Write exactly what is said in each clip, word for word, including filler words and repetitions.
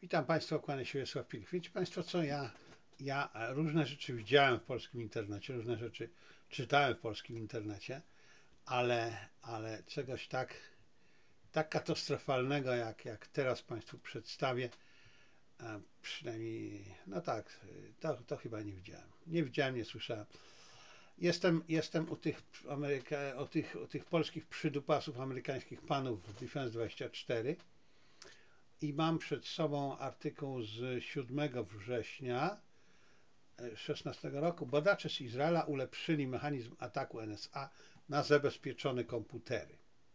Witam Państwa, kłaniam się Wiesław Pilch. Wiecie Państwo co, ja, ja różne rzeczy widziałem w polskim internecie, różne rzeczy czytałem w polskim internecie, ale, ale czegoś tak, tak katastrofalnego, jak, jak teraz Państwu przedstawię, a przynajmniej, no tak, to, to chyba nie widziałem. Nie widziałem, nie słyszałem. Jestem, jestem u tych, Ameryka, u tych, u tych polskich przydupasów amerykańskich panów w Defense dwadzieścia cztery. I mam przed sobą artykuł z siódmego września szesnastego roku. Badacze z Izraela ulepszyli mechanizm ataku N S A na zabezpieczone komputery.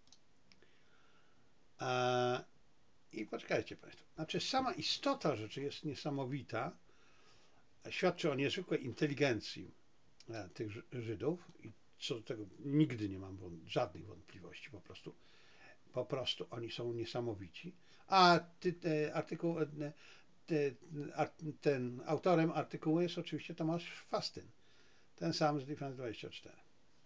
Eee, I poczekajcie Państwo. Znaczy sama istota rzeczy jest niesamowita. Świadczy o niezwykłej inteligencji e, tych Żydów i co do tego nigdy nie mam wąt żadnych wątpliwości po prostu. Po prostu oni są niesamowici. A ty, te, artykuł e, ten autorem artykułu jest oczywiście Tomasz Fastyn, ten sam z Defense dwadzieścia cztery.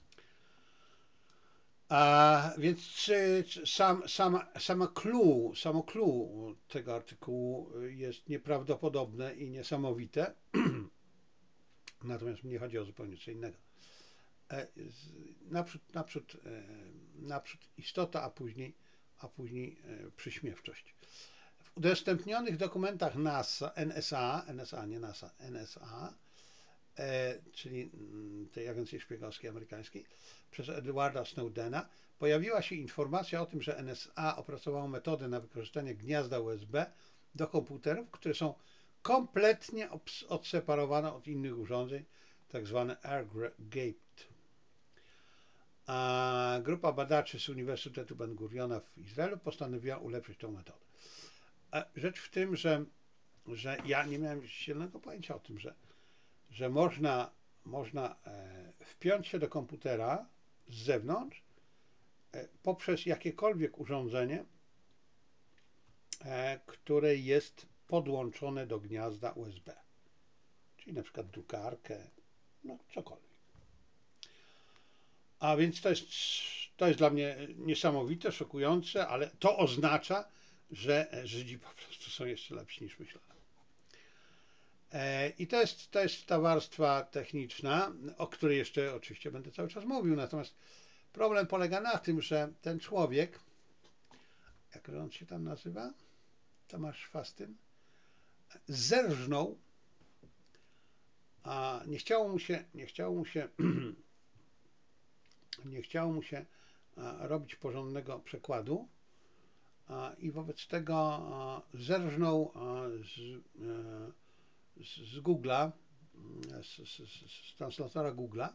A więc czy, czy sam, sama, sama clue, samo clue tego artykułu jest nieprawdopodobne i niesamowite, natomiast mnie chodzi o zupełnie co innego. Naprzód, naprzód, naprzód istota, a później, a później przyśmiewczość. W udostępnionych dokumentach NASA, N S A, N S A, nie NASA, N S A, e, czyli tej agencji szpiegowskiej amerykańskiej, przez Edwarda Snowdena, pojawiła się informacja o tym, że N S A opracowało metodę na wykorzystanie gniazda U S B do komputerów, które są kompletnie odseparowane od innych urządzeń, tak zwane air-gapped. A grupa badaczy z Uniwersytetu Ben Guriona w Izraelu postanowiła ulepszyć tę metodę. A rzecz w tym, że, że ja nie miałem zielonego pojęcia o tym, że, że można, można e, wpiąć się do komputera z zewnątrz e, poprzez jakiekolwiek urządzenie, e, które jest podłączone do gniazda U S B. Czyli na przykład drukarkę, no cokolwiek. A więc to jest, to jest dla mnie niesamowite, szokujące, ale to oznacza, że Żydzi po prostu są jeszcze lepsi niż myślałem. I to jest, to jest ta warstwa techniczna, o której jeszcze oczywiście będę cały czas mówił, natomiast problem polega na tym, że ten człowiek, jak on się tam nazywa, Tomasz Fastyn, zerżnął, a nie chciało mu się, nie chciało mu się, nie chciało mu się robić porządnego przekładu i wobec tego zerżnął z, z Google'a, z, z, z translatora Google'a,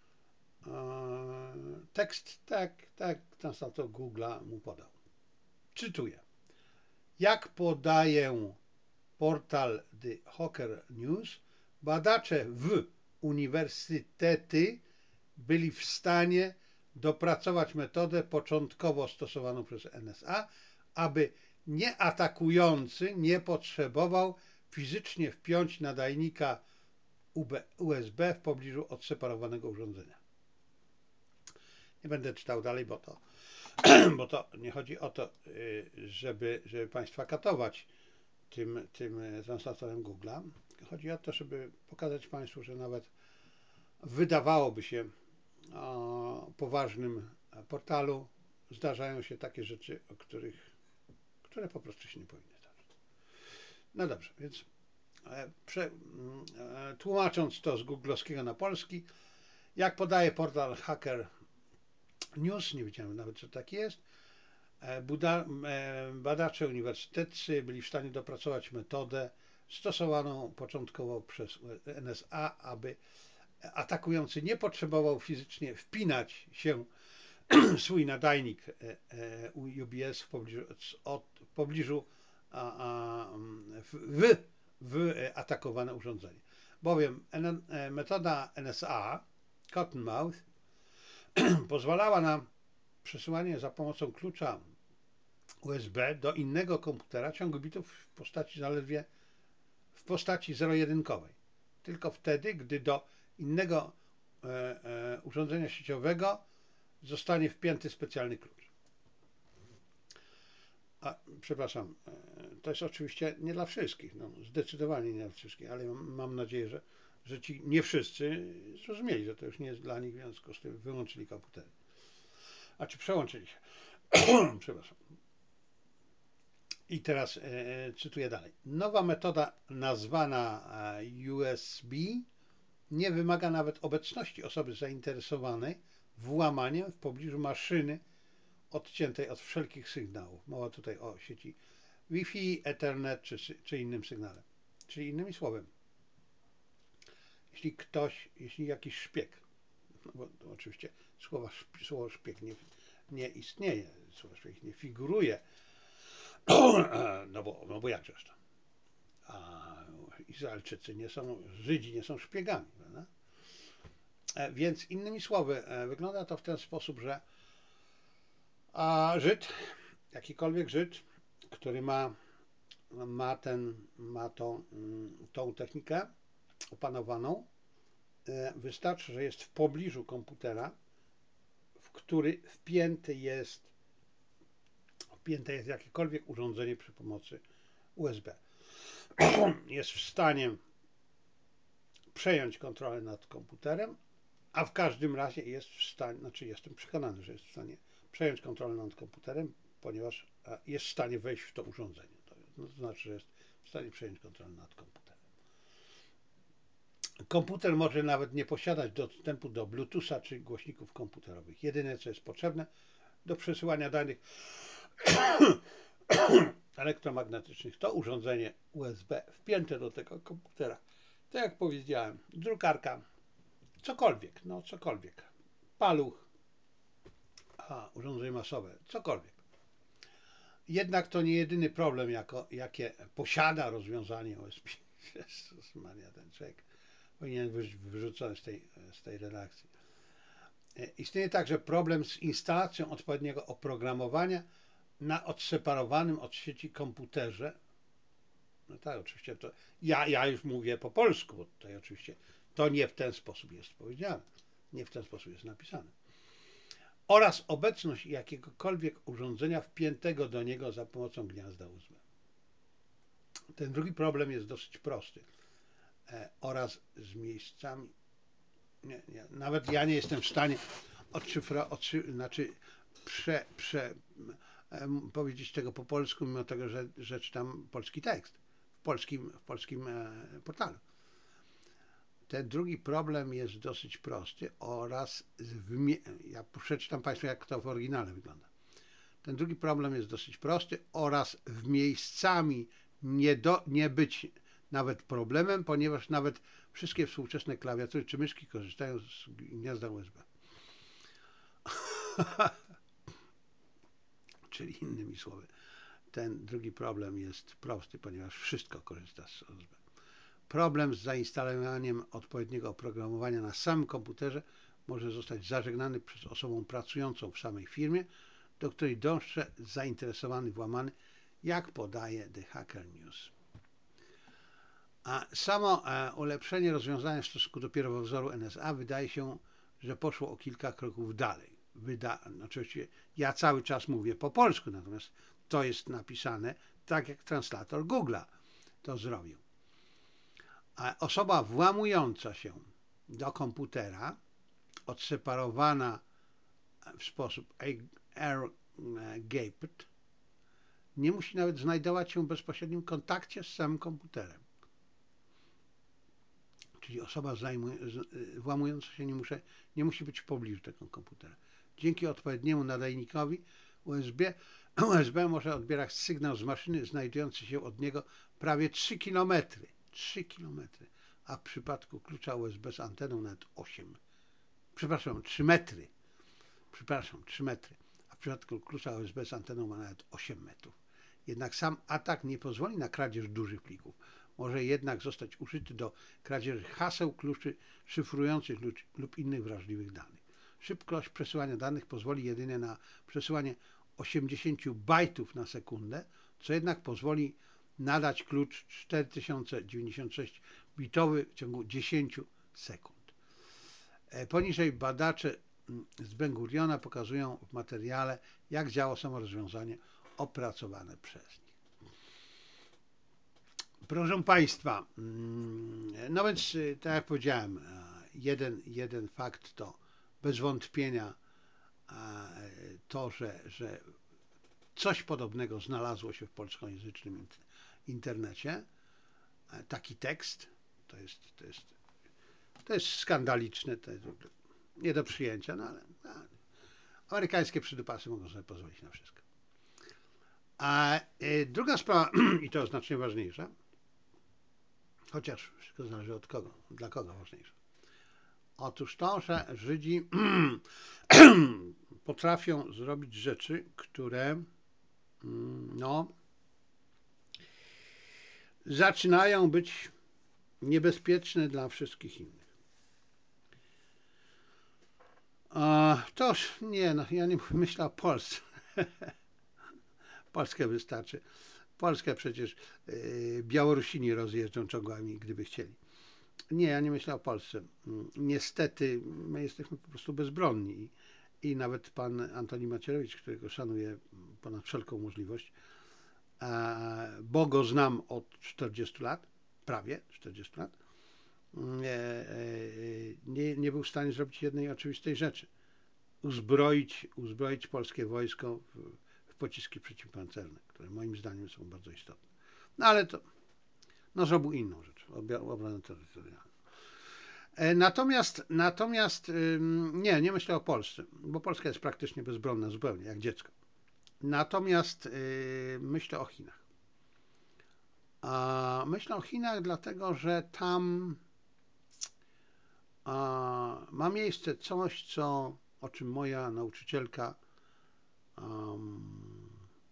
tekst, tak, tak, translator Google'a mu podał. Cytuję. Jak podaje portal The Hacker News, badacze w uniwersytety byli w stanie dopracować metodę początkowo stosowaną przez N S A, aby nieatakujący nie potrzebował fizycznie wpiąć nadajnika U S B w pobliżu odseparowanego urządzenia. Nie będę czytał dalej, bo to, bo to nie chodzi o to, żeby, żeby Państwa katować tym, tym translatorem Google'a. Chodzi o to, żeby pokazać Państwu, że nawet wydawałoby się o poważnym portalu zdarzają się takie rzeczy, o których, które po prostu się nie powinny zdarzyć. No dobrze, więc prze, tłumacząc to z googlowskiego na polski, jak podaje portal Hacker News, nie wiedziałem nawet, że tak jest, Buda, badacze uniwersyteccy byli w stanie dopracować metodę stosowaną początkowo przez N S A, aby atakujący nie potrzebował fizycznie wpinać się w swój nadajnik U B S w pobliżu, od, w, pobliżu a, a, w, w atakowane urządzenie. Bowiem metoda N S A, Cottonmouth, pozwalała na przesyłanie za pomocą klucza U S B do innego komputera ciągu bitów w postaci zaledwie w postaci zero-jedynkowej. Tylko wtedy, gdy do innego e, e, urządzenia sieciowego zostanie wpięty specjalny klucz. A, przepraszam, to jest oczywiście nie dla wszystkich, no, zdecydowanie nie dla wszystkich, ale mam, mam nadzieję, że, że ci nie wszyscy zrozumieli, że to już nie jest dla nich, w związku z tym wyłączyli komputery. A czy przełączyli się? Przepraszam. I teraz e, cytuję dalej. Nowa metoda nazwana e, U S B nie wymaga nawet obecności osoby zainteresowanej włamaniem w pobliżu maszyny odciętej od wszelkich sygnałów. Mowa tutaj o sieci Wi-Fi, Ethernet czy, czy innym sygnałem. Czyli innymi słowy, jeśli ktoś, jeśli jakiś szpieg, no bo to oczywiście słowa, słowo szpieg nie, nie istnieje, słowo szpieg nie figuruje, no bo, no bo jakżeż to? A Izraelczycy nie są, Żydzi nie są szpiegami, prawda? E, Więc innymi słowy, e, wygląda to w ten sposób, że a Żyd, jakikolwiek Żyd, który ma, ma, ten, ma tą, mm, tą technikę opanowaną, e, wystarczy, że jest w pobliżu komputera, w który wpięty jest, wpięte jest jakiekolwiek urządzenie przy pomocy U S B. Jest w stanie przejąć kontrolę nad komputerem, a w każdym razie jest w stanie, znaczy jestem przekonany, że jest w stanie przejąć kontrolę nad komputerem, ponieważ jest w stanie wejść w to urządzenie. To, no, to znaczy, że jest w stanie przejąć kontrolę nad komputerem. Komputer może nawet nie posiadać dostępu do Bluetootha czy głośników komputerowych. Jedyne, co jest potrzebne do przesyłania danych elektromagnetycznych, to urządzenie U S B wpięte do tego komputera. Tak jak powiedziałem, drukarka, cokolwiek, no cokolwiek, paluch, a, urządzenie masowe, cokolwiek. Jednak to nie jedyny problem, jako, jakie posiada rozwiązanie O S B. Jezus Maria, ten człowiek powinien być wyrzucony z tej, z tej redakcji. Istnieje także problem z instalacją odpowiedniego oprogramowania na odseparowanym od sieci komputerze. No tak, oczywiście to ja, ja już mówię po polsku, bo tutaj oczywiście to nie w ten sposób jest powiedziane, nie w ten sposób jest napisane. Oraz obecność jakiegokolwiek urządzenia wpiętego do niego za pomocą gniazda U S B. Ten drugi problem jest dosyć prosty. E, oraz z miejscami. Nie, nie, nawet ja nie jestem w stanie odszyfrować, odszy, znaczy prze, prze, e, powiedzieć tego po polsku, mimo tego, że, że czytam polski tekst w polskim, w polskim e, portalu. Ten drugi problem jest dosyć prosty oraz w, ja przeczytam Państwu, jak to w oryginale wygląda. Ten drugi problem jest dosyć prosty oraz w miejscami nie, do, nie być nawet problemem, ponieważ nawet wszystkie współczesne klawiatury czy myszki korzystają z gniazda U S B. Czyli innymi słowy, ten drugi problem jest prosty, ponieważ wszystko korzysta z U S B. Problem z zainstalowaniem odpowiedniego oprogramowania na samym komputerze może zostać zażegnany przez osobę pracującą w samej firmie, do której dąży zainteresowany włamany, jak podaje The Hacker News. A samo e, ulepszenie rozwiązania w stosunku do pierwowzoru N S A wydaje się, że poszło o kilka kroków dalej. Wyda, no oczywiście ja cały czas mówię po polsku, natomiast to jest napisane tak, jak translator Google'a to zrobił. A osoba włamująca się do komputera, odseparowana w sposób air-gapped, nie musi nawet znajdować się w bezpośrednim kontakcie z samym komputerem. Czyli osoba włamująca się nie, muszę, nie musi być w pobliżu tego komputera. Dzięki odpowiedniemu nadajnikowi U S B, U S B może odbierać sygnał z maszyny znajdującej się od niego prawie trzy kilometry. trzy kilometry. A w przypadku klucza U S B z anteną nawet osiem. Przepraszam, trzy metry. Przepraszam, trzy metry. A w przypadku klucza U S B z anteną ma nawet osiem metrów. Jednak sam atak nie pozwoli na kradzież dużych plików. Może jednak zostać użyty do kradzieży haseł, kluczy szyfrujących lub innych wrażliwych danych. Szybkość przesyłania danych pozwoli jedynie na przesyłanie osiemdziesiąt bajtów na sekundę, co jednak pozwoli nadać klucz cztery tysiące dziewięćdziesiąt sześć bitowy w ciągu dziesięć sekund. Poniżej badacze z Ben Guriona pokazują w materiale, jak działa samo rozwiązanie opracowane przez nich. Proszę Państwa, mm, no więc y, tak jak powiedziałem, e, jeden, jeden fakt to bez wątpienia e, to, że, że coś podobnego znalazło się w polskojęzycznym int- internecie. E, Taki tekst to jest, to jest, to jest skandaliczne, to jest w ogóle nie do przyjęcia, no ale no, amerykańskie przydupasy mogą sobie pozwolić na wszystko. A e, druga sprawa, i to znacznie ważniejsza, chociaż wszystko zależy od kogo, dla kogo ważniejsza. Otóż to, że Żydzi potrafią zrobić rzeczy, które mm, no, zaczynają być niebezpieczne dla wszystkich innych. A, toż nie, no, ja nie myślę o Polsce. Polskę wystarczy. Polskę przecież yy, Białorusini rozjeżdżą czołgami, gdyby chcieli. Nie, ja nie myślę o Polsce. Mm, Niestety my jesteśmy po prostu bezbronni i, i nawet pan Antoni Macierewicz, którego szanuję ponad wszelką możliwość, e, bo go znam od czterdziestu lat, prawie czterdziestu lat, nie, e, nie, nie był w stanie zrobić jednej oczywistej rzeczy. Uzbroić, uzbroić polskie wojsko w, w pociski przeciwpancerne, które moim zdaniem są bardzo istotne. No ale to, no zrobił inną rzecz, obronę terytorialną. E, Natomiast, natomiast ym, nie, nie myślę o Polsce, bo Polska jest praktycznie bezbronna zupełnie, jak dziecko. Natomiast y, myślę o Chinach. A myślę o Chinach dlatego, że tam a, ma miejsce coś, co, o czym moja nauczycielka um,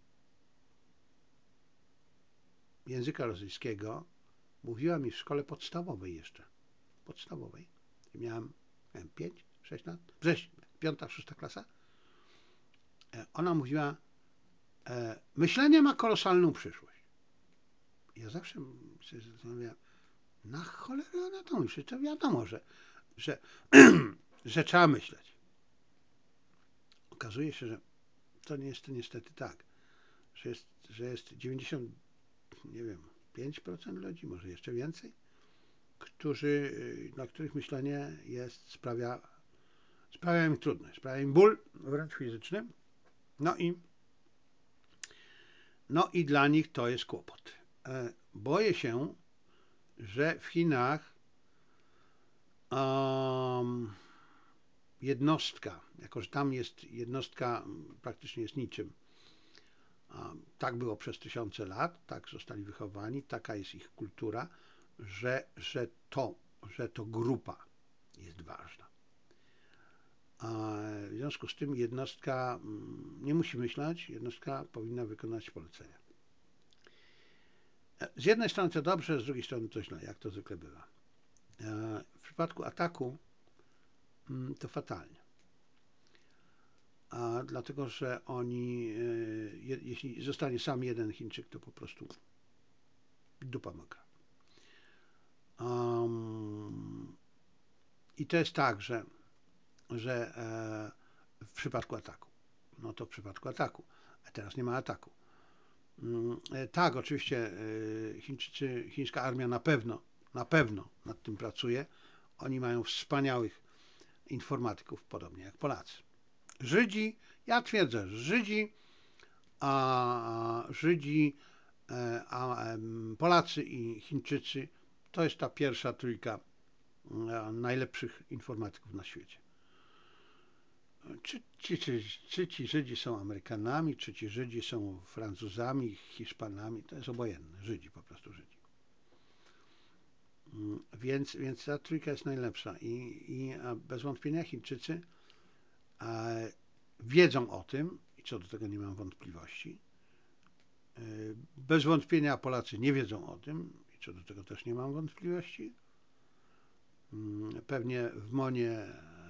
języka rosyjskiego mówiła mi w szkole podstawowej jeszcze. Podstawowej. Miałem, miałem pięć, sześć lat. Września, piąta, szósta klasa. E, Ona mówiła, e, myślenie ma kolosalną przyszłość. Ja zawsze się zastanawiałem, na cholerę ona to myśli. To wiadomo, że, że, że trzeba myśleć. Okazuje się, że to nie jest to niestety tak, że jest, że jest dziewięćdziesiąt, nie wiem, pięć procent ludzi, może jeszcze więcej, którzy, dla których myślenie jest, sprawia, sprawia im trudność, sprawia im ból, wręcz fizyczny, no i, no i dla nich to jest kłopot. E, Boję się, że w Chinach um, jednostka, jako że tam jest jednostka, praktycznie jest niczym. Tak było przez tysiące lat, tak zostali wychowani, taka jest ich kultura, że, że, to, że to grupa jest ważna. A w związku z tym jednostka nie musi myśleć, jednostka powinna wykonać polecenia. Z jednej strony to dobrze, z drugiej strony to źle, jak to zwykle bywa. W przypadku ataku to fatalnie. A dlatego, że oni, jeśli zostanie sam jeden Chińczyk, to po prostu dupa mokra. Um, I to jest tak, że, że e, w przypadku ataku, no to w przypadku ataku, a teraz nie ma ataku. Mm, e, tak, oczywiście e, Chińczycy, chińska armia na pewno, na pewno nad tym pracuje. Oni mają wspaniałych informatyków, podobnie jak Polacy. Żydzi, ja twierdzę, że Żydzi, a Żydzi, e, a Polacy i Chińczycy to jest ta pierwsza trójka najlepszych informatyków na świecie. Czy, czy, czy, czy ci Żydzi są Amerykanami, czy ci Żydzi są Francuzami, Hiszpanami, to jest obojętne. Żydzi, po prostu Żydzi. Więc, więc ta trójka jest najlepsza i, i bez wątpienia Chińczycy e, wiedzą o tym i co do tego nie mam wątpliwości. E, bez wątpienia Polacy nie wiedzą o tym i co do tego też nie mam wątpliwości. Pewnie w Monie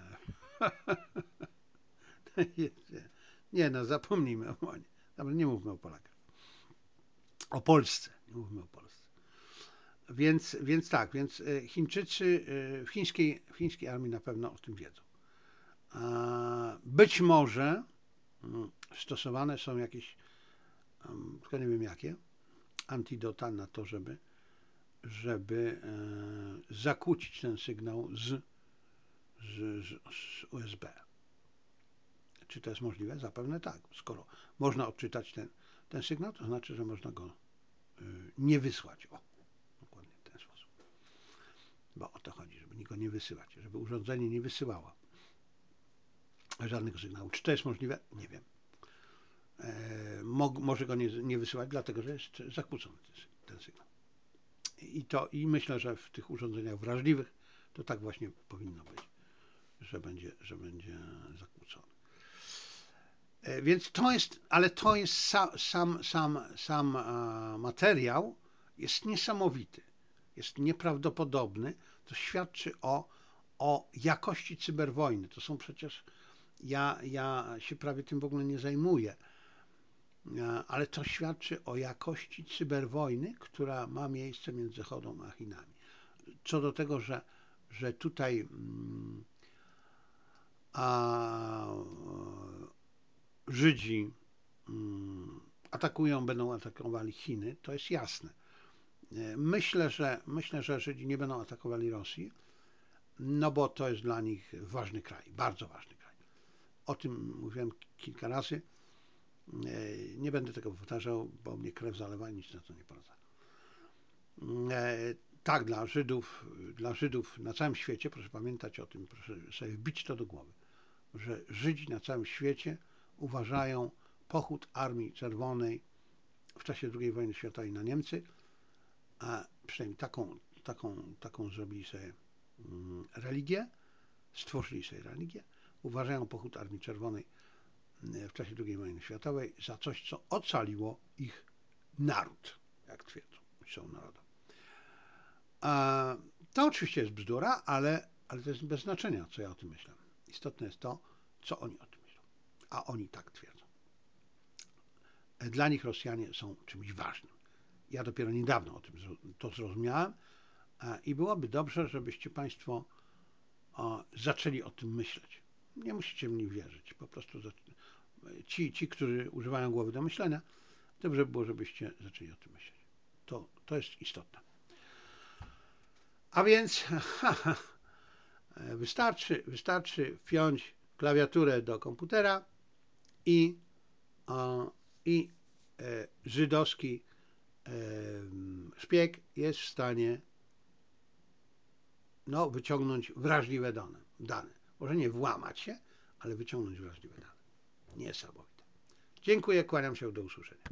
nie no, zapomnijmy o Monie. Nie mówmy o Polakach. O Polsce. Nie mówmy o Polsce. Więc, więc tak, więc Chińczycy w chińskiej, w chińskiej armii na pewno o tym wiedzą. Być może stosowane są jakieś, tylko nie wiem jakie, antidota na to, żeby, żeby e, zakłócić ten sygnał z, z, z U S B. Czy to jest możliwe? Zapewne tak. Skoro można odczytać ten, ten sygnał, to znaczy, że można go y, nie wysłać. O, dokładnie w ten sposób. Bo o to chodzi, żeby go nie wysyłać, żeby urządzenie nie wysyłało żadnego sygnału. Czy to jest możliwe? Nie wiem. E, mo, może go nie, nie wysyłać, dlatego że jest zakłócony ten, ten sygnał. I, to, I myślę, że w tych urządzeniach wrażliwych to tak właśnie powinno być, że będzie, że będzie zakłócony. E, więc to jest, ale to jest sa, sam, sam, sam a, materiał jest niesamowity, jest nieprawdopodobny. To świadczy o, o jakości cyberwojny. To są przecież, ja, ja się prawie tym w ogóle nie zajmuję, ale to świadczy o jakości cyberwojny, która ma miejsce między Zachodem a Chinami. Co do tego, że, że tutaj mm, a, Żydzi mm, atakują, będą atakowali Chiny, to jest jasne. Myślę, że myślę, że Żydzi nie będą atakowali Rosji, no bo to jest dla nich ważny kraj, bardzo ważny kraj. O tym mówiłem kilka razy. Nie będę tego powtarzał, bo mnie krew zalewa i nic na to nie poradzę. Tak, dla Żydów, dla Żydów na całym świecie, proszę pamiętać o tym, proszę sobie wbić to do głowy, że Żydzi na całym świecie uważają pochód Armii Czerwonej w czasie drugiej wojny światowej na Niemcy, a przynajmniej taką, taką, taką zrobili sobie religię, stworzyli sobie religię, uważają pochód Armii Czerwonej w czasie drugiej wojny światowej za coś, co ocaliło ich naród, jak twierdzą, są narodem. A to oczywiście jest bzdura, ale, ale to jest bez znaczenia, co ja o tym myślę. Istotne jest to, co oni o tym myślą, a oni tak twierdzą. Dla nich Rosjanie są czymś ważnym. Ja dopiero niedawno o tym to zrozumiałem i byłoby dobrze, żebyście Państwo zaczęli o tym myśleć. Nie musicie mi wierzyć, po prostu ci, ci, którzy używają głowy do myślenia, dobrze by było, żebyście zaczęli o tym myśleć. To, to jest istotne. A więc haha, wystarczy, wystarczy wpiąć klawiaturę do komputera i, i e, żydowski e, szpieg jest w stanie no, wyciągnąć wrażliwe dane, dane. Może nie włamać się, ale wyciągnąć wrażliwe dane. Niesamowite. Dziękuję, kłaniam się, do usłyszenia.